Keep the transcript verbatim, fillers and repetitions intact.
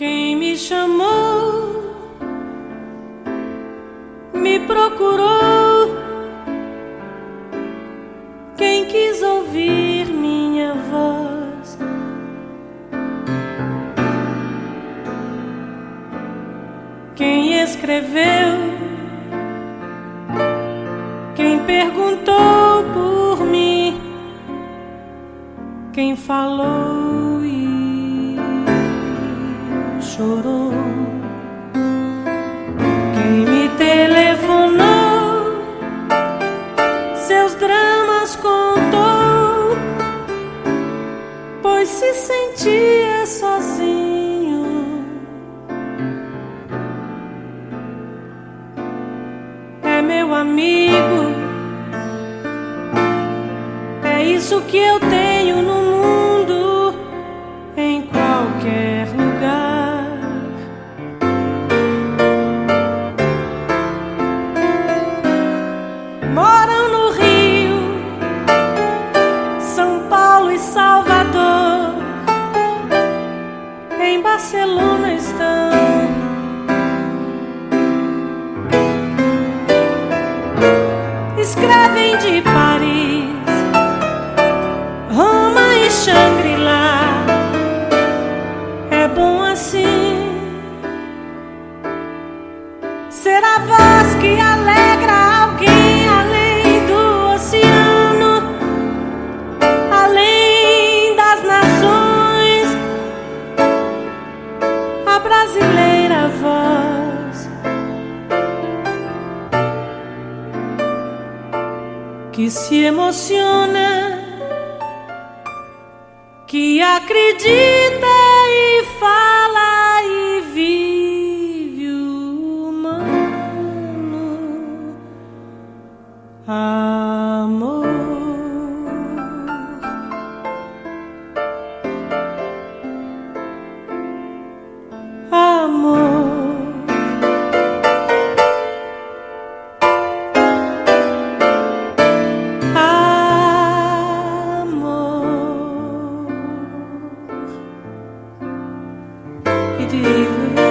Quem me chamou, me procurou, quem quis ouvir minha voz. Quem escreveu, quem perguntou por mim, quem falou e chorou, quem me telefonou, seus dramas contou, pois se sentia sozinho. É meu amigo, é isso que eu tenho no mundo, em qualquer lugar. Moram no Rio, São Paulo e Salvador, em Barcelona estão. Escrevem de Paris, Roma e Shangri-La. É bom assim ser a voz que alegra alguém além do oceano, além das nações, a brasileira voz que se emociona, que acredita e fala e vive o humano amor. Amor. Amor.